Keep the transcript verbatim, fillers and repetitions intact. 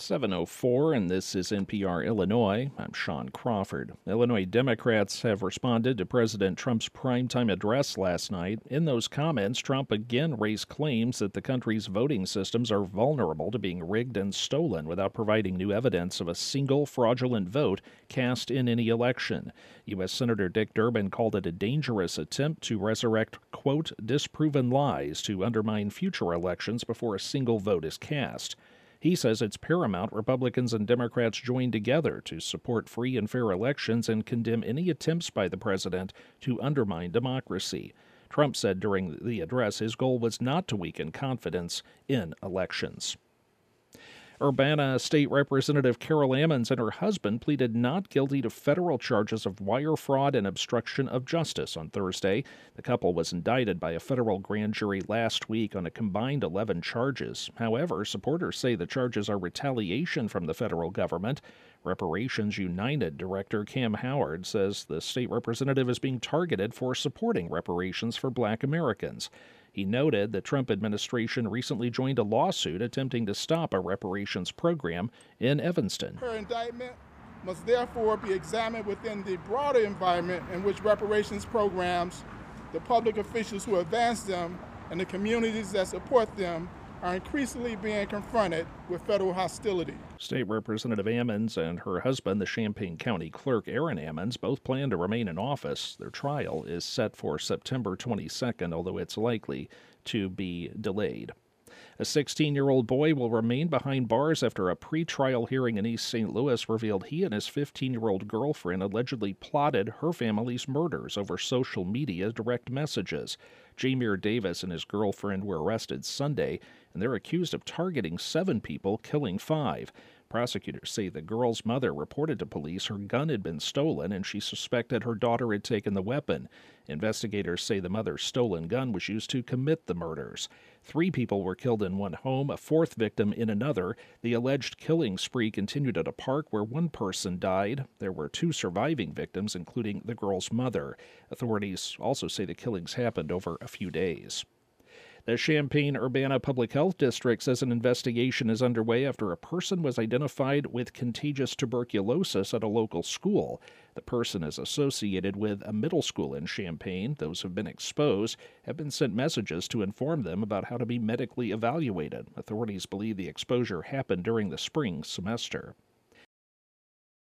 seven oh four, and this is N P R Illinois. I'm Sean Crawford. Illinois Democrats have responded to President Trump's primetime address last night. In those comments, Trump again raised claims that the country's voting systems are vulnerable to being rigged and stolen without providing new evidence of a single fraudulent vote cast in any election. U S. Senator Dick Durbin called it a dangerous attempt to resurrect, quote, disproven lies to undermine future elections before a single vote is cast. He says it's paramount Republicans and Democrats join together to support free and fair elections and condemn any attempts by the president to undermine democracy. Trump said during the address his goal was not to weaken confidence in elections. Urbana State Representative Carol Ammons and her husband pleaded not guilty to federal charges of wire fraud and obstruction of justice on Thursday. The couple was indicted by a federal grand jury last week on a combined eleven charges. However, supporters say the charges are retaliation from the federal government. Reparations United Director Cam Howard says the state representative is being targeted for supporting reparations for Black Americans. He noted the Trump administration recently joined a lawsuit attempting to stop a reparations program in Evanston. Her indictment must therefore be examined within the broader environment in which reparations programs, the public officials who advance them, and the communities that support them are increasingly being confronted with federal hostility. State Representative Ammons and her husband, the Champaign County Clerk Aaron Ammons, both plan to remain in office. Their trial is set for September twenty-second, although it's likely to be delayed. A sixteen-year-old boy will remain behind bars after a pretrial hearing in East Saint Louis revealed he and his fifteen-year-old girlfriend allegedly plotted her family's murders over social media direct messages. Jameer Davis and his girlfriend were arrested Sunday, and they're accused of targeting seven people, killing five. Prosecutors say the girl's mother reported to police her gun had been stolen and she suspected her daughter had taken the weapon. Investigators say the mother's stolen gun was used to commit the murders. Three people were killed in one home, a fourth victim in another. The alleged killing spree continued at a park where one person died. There were two surviving victims, including the girl's mother. Authorities also say the killings happened over a few days. The Champaign-Urbana Public Health District says an investigation is underway after a person was identified with contagious tuberculosis at a local school. The person is associated with a middle school in Champaign. Those who have been exposed have been sent messages to inform them about how to be medically evaluated. Authorities believe the exposure happened during the spring semester.